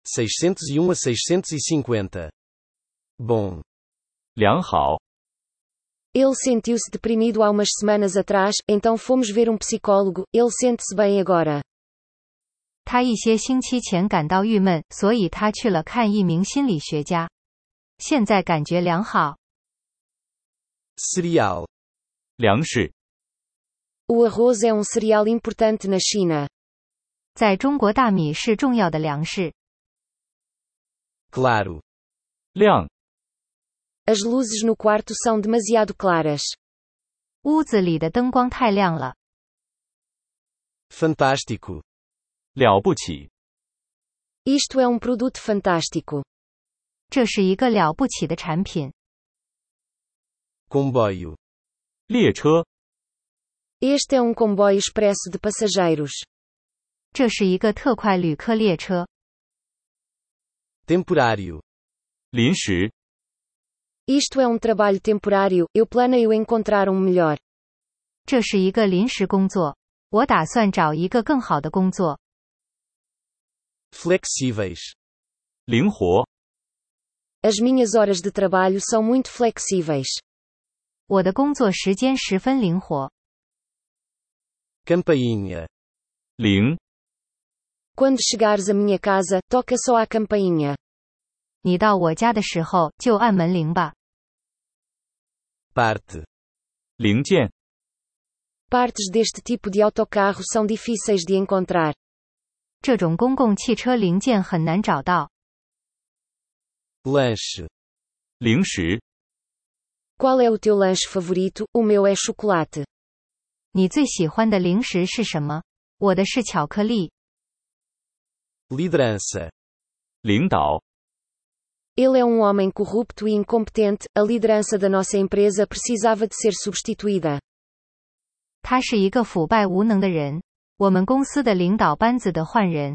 601 a 650. Bom. 良好。 Ele sentiu-se deprimido há umas semanas atrás, então fomos ver um psicólogo, ele sente-se bem agora. 他一些星期前感到郁闷，所以他去了看一名心理学家。现在感觉良好。 Cereal. 粮食。 O arroz é um cereal importante na China. 在中国大米是重要的粮食。 Claro. 亮。 As luzes no quarto são demasiado claras. 屋子里的灯光太亮了。 Fantástico. 了不起。 Isto é um produto fantástico. 这是一个了不起的产品。 Comboio. 列车。 Este é um comboio expresso de passageiros. 这是一个特快旅客列车。 Temporário. 临时。 Isto é um trabalho temporário, eu planeio encontrar um melhor. 这是一个临时工作。我打算找一个更好的工作。 Flexíveis. 灵活。 As minhas horas de trabalho são muito flexíveis. 我的工作时间十分灵活。 Campainha. 铃。 Quando chegares à minha casa, toca só a campainha. 你到我家的时候，就按门铃吧。 Parte. 零件。 Partes deste tipo de autocarro são difíceis de encontrar. 这种公共汽车零件很难找到。 Lanche. 零食。 Qual é o teu lanche favorito? O meu é chocolate. 你最喜欢的零食是什么？我的是巧克力。 Liderança. 领导。 Ele é um homem corrupto e incompetente, a liderança da nossa empresa precisava de ser substituída. 他是一个腐败无能的人。我们公司的领导班子的换人。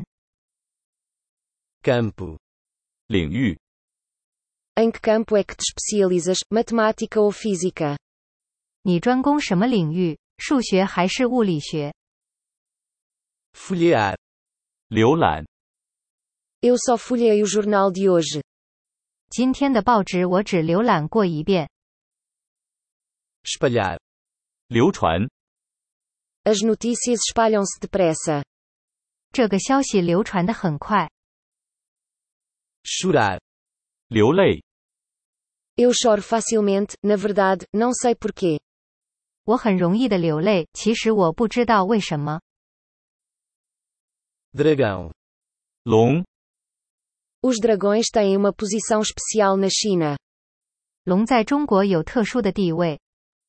Campo. 领域。 Em que campo é que te especializas, matemática ou física? 你专攻什么领域？数学还是物理学？ Folhear. 浏览。 Eu só folhei o jornal de hoje. 今天的报纸我只浏览过一遍。 Espalhar. 流传。 As notícias espalham-se depressa. 这个消息流传得很快。 Chorar. 流泪。 Eu choro facilmente, na verdade, não sei porquê. 我很容易的流泪，其实我不知道为什么。 Dragão. 龙。 Os dragões têm uma posição especial na China. 龙在中国有特殊的地位。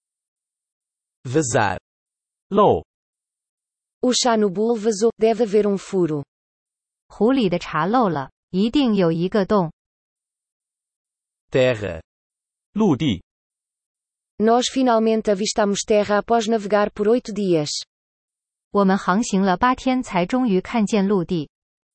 Vazar. 漏。 O chá no bolo vazou, deve haver um furo. 壶里的茶漏了，一定有一个洞。 Terra. 陆地。 Nós finalmente avistamos terra após navegar por 8 dias. 我们航行了8天才终于看见陆地。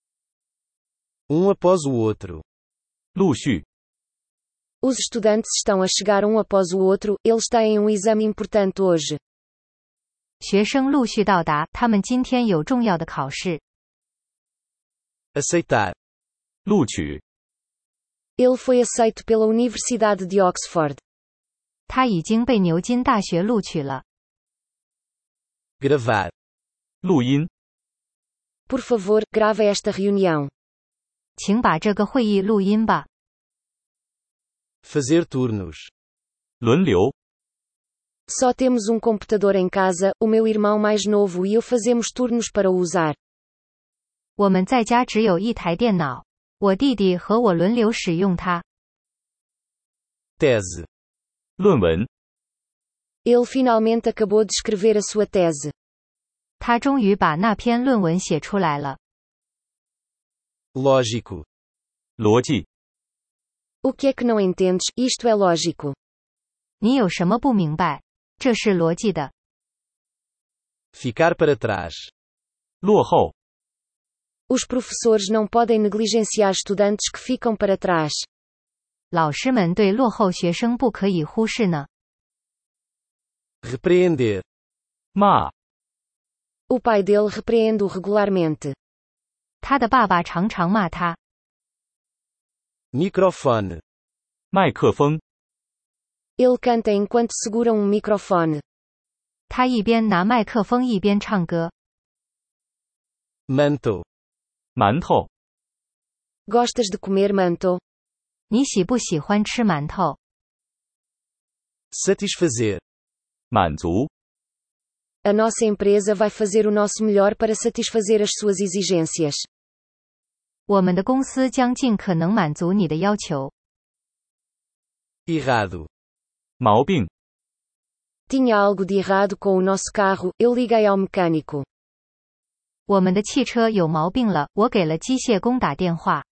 Após o outro. 陆续。 Os estudantes estão a chegar um após o outro, eles têm um exame importante hoje. 学生陆续到达，他们今天有重要的考试。 Aceitar. 录取。 Ele foi aceito pela Universidade de Oxford. 他已经被牛津大学录取了。 Gravar. 录音。 Por favor, grave esta reunião. 请把这个会议录音吧。 Fazer turnos. 轮流。 Só temos um computador em casa, o meu irmão mais novo e eu fazemos turnos para o usar. 我们在家只有一台电脑，我弟弟和我轮流使用它。 Tese. 论文。 Ele finalmente acabou de escrever a sua tese. 他终于把那篇论文写出来了。 Lógico. 逻辑。 O que é que não entendes? Isto é lógico. 你有什么不明白？这是逻辑的。 Ficar para trás. 落后。 Os professores não podem negligenciar estudantes que ficam para trás. 老师们对落后学生不可以忽视呢。 Repreender. 骂。 O pai dele repreende-o regularmente. 他的爸爸常常骂他。 Microfone. 麦克风。 Ele canta enquanto segura um microfone. 他一边拿麦克风一边唱歌。 Manto. 馒头。 Gostas de comer manto? 你喜不喜欢吃馒头？ Satisfazer. 满足。 A nossa empresa vai fazer o nosso melhor para satisfazer as suas exigências. 我们的公司将尽可能满足你的要求。 Errado. 毛病。 Tinha algo de errado com o nosso carro, eu liguei ao mecânico. 我们的汽车有毛病了，我给了机械工打电话。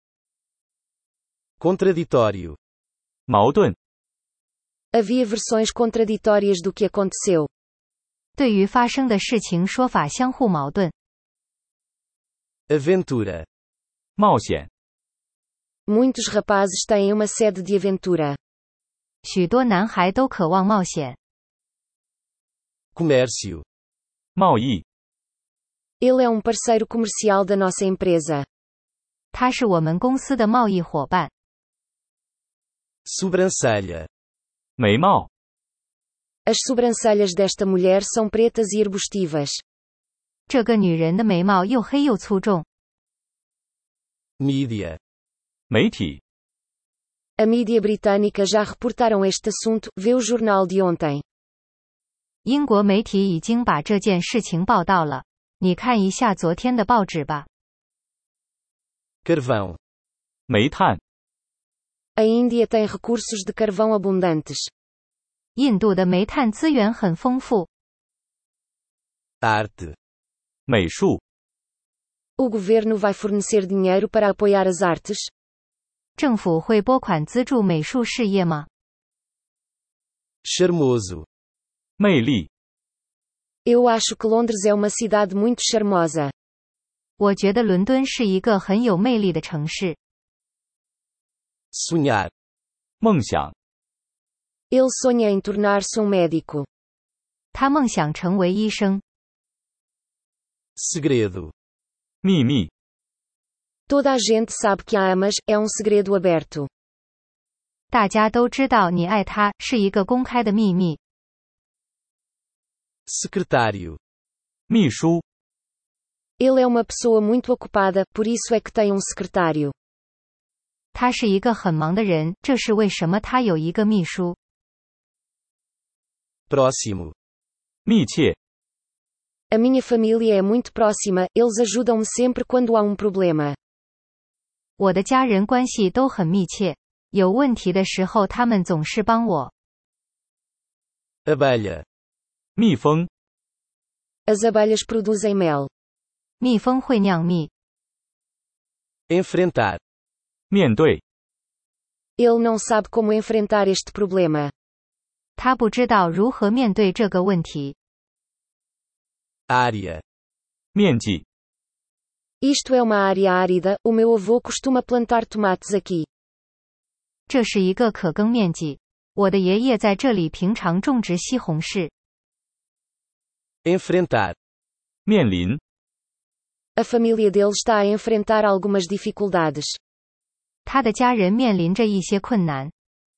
Contraditório. 矛盾。 Havia versões contraditórias do que aconteceu. 对于发生的事情说法相互矛盾。 Aventura. 冒险。 Muitos rapazes têm uma sede de aventura. 许多男孩都渴望冒险。 Comércio. 贸易。 Ele é um parceiro comercial da nossa empresa. 他是我们公司的贸易伙伴。 Sobrancelha. 眉毛。 As sobrancelhas desta mulher são pretas e arbustivas. 这个女人的眉毛又黑又粗重。 Mídia. 媒体。 A mídia britânica já reportaram este assunto, vê o jornal de ontem. 英国媒体已经把这件事情报道了。你看一下昨天的报纸吧。 Carvão. 煤炭。 A Índia tem recursos de carvão abundantes. 印度的煤炭资源很丰富。 Arte. 美术。 O governo vai fornecer dinheiro para apoiar as artes? 政府会拨款资助美术事业吗？ Charmoso. 魅力。 Eu acho que Londres é uma cidade muito charmosa. 我觉得伦敦是一个很有魅力的城市。 Sonhar. 梦想。 Ele sonha em tornar-se um médico. 他梦想成为医生。 Segredo. 秘密。 Toda a gente sabe que a amas, é um segredo aberto. 大家都知道你爱他是一个公开的秘密。 Secretário. 秘书。 Ele é uma pessoa muito ocupada, por isso é que tem um secretário. 他是一个很忙的人，这是为什么他有一个秘书。 Próximo. 密切。 A minha família é muito próxima, eles ajudam-me sempre quando há um problema. 我的家人关系都很密切，有问题的时候他们总是帮我。 Abelha. 蜜蜂。 As abelhas produzem mel. 蜜蜂会酿蜜。 Enfrentar. 面对。 Ele não sabe como enfrentar este problema. 他不知道如何面对这个问题。 Área. 面积。 Isto é uma área árida, o meu avô costuma plantar tomates aqui. 这是一个可耕面积。我的爷爷在这里平常种植西红柿。 Enfrentar. 面临。 A família dele está a enfrentar algumas dificuldades. 他的家人面临着一些困难。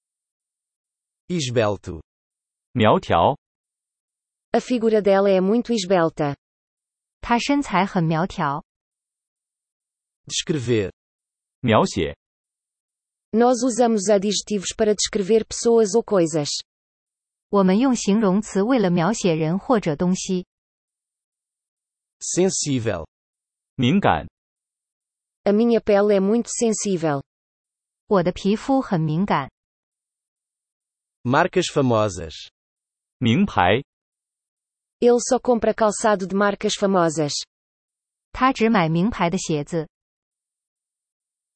Esbelto. 苗条。 A figura dela é muito esbelta. 他身材很苗条。 Descrever. 描写。 Nós usamos adjetivos para descrever pessoas ou coisas. 我们用形容词为了描写人或者东西。 Sensível. 敏感。 A minha pele é muito sensível. 我的皮肤很敏感。 Marcas famosas. 名牌。 Ele só compra calçado de marcas famosas. 他只买名牌的鞋子。